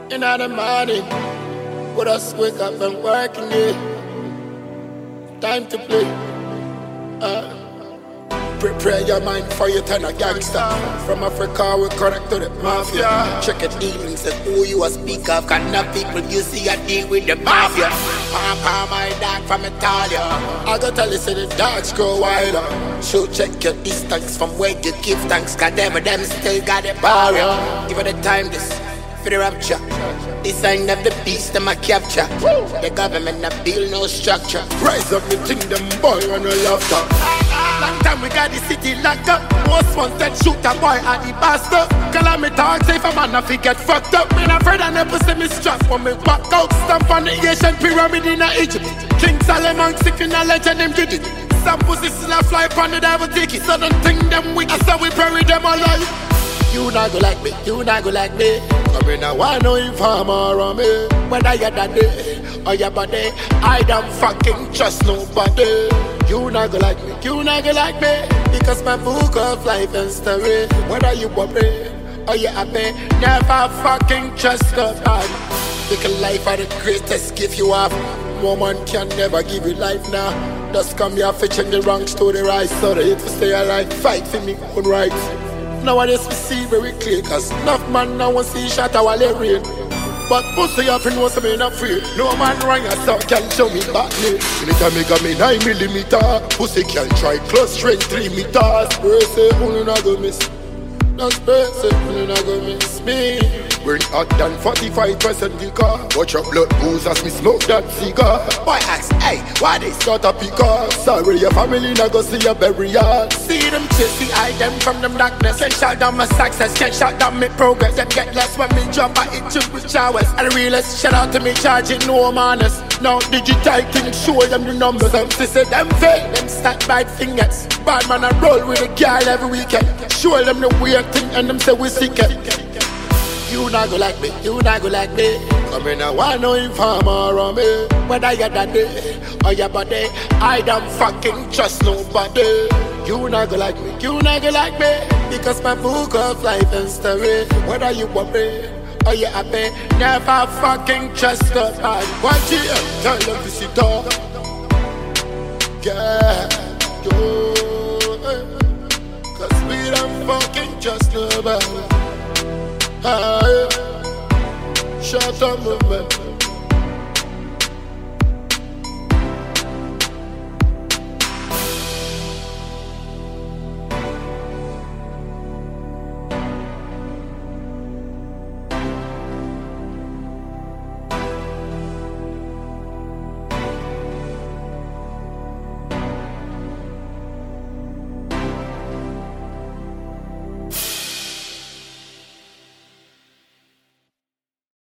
In the morning, put us wake up and working it. Time to play. Prepare your mind for your turn a gangster. From Africa we connect to the mafia. Check it dealings and who you a speak of. Can enough people you see a deal with the mafia. Papa my dog from Italia. I go tell you say the dogs go wilder. So check your distance from where you give thanks. God damn it, them still got a barrier. Give it the time this for the rapture. Design of the beast them a capture. The government a build no structure. Rise up me think them boy when we love talk. Long time we got the city locked up. Most wanted shoot a boy at the bastard. Call me talk say if a man if he get fucked up. Me not afraid I never see me strap when me back out. Stamp on the Asian pyramid in Egypt. King Solomon sick in a legend him did it. Some pussy still a fly upon the devil ticket. So don't think them wicked, so we bury them alive. You not go like me, you not go like me. I mean I wanna know if I'm around me. Whether you're that day or your body, I don't fucking trust nobody. You not go like me, you not go like me. Because my book of life and story. Whether you worry or you happy, never fucking trust nobody. Because life are the greatest gift you have. Woman can never give you life now. Just come here fetching the wrong story right. So they hate to stay alive, fight for me own rights. Nowadays we see very clear, cause enough man now want see shot while they rain. But pussy up and was me not free. No man wrong as some can show me back me. Anytime me got me 9mm, pussy can try close range 3 meters. Brace only not go miss. That's brace only not go miss me. We're hot than 45% liquor. Watch your blood booze as me smoke that cigar. Boy ask, hey, why they start a picker? Sorry your family not go see your burial. See them chasing hide them from them darkness. Can't shout down my success, can't shout down my progress. Them get less when me jump I hit you with showers. And the realest shout out to me charging no manners. Now digital things show them the numbers. Some say them fake, them stack bad fingers. Bad man I roll with a girl every weekend. Show them the weird thing and them say we sick it. You not go like me, you not go like me. Come in, I wanna know if I'm around me. Whether you're that day or your body, I don't fucking trust nobody. You not go like me, you not go like me. Because my book of life and story. Whether you worry or you happy, never fucking trust nobody. Watch it, tell them to sit down. Yeah, yo, cause we don't fucking trust nobody. Shut up movement.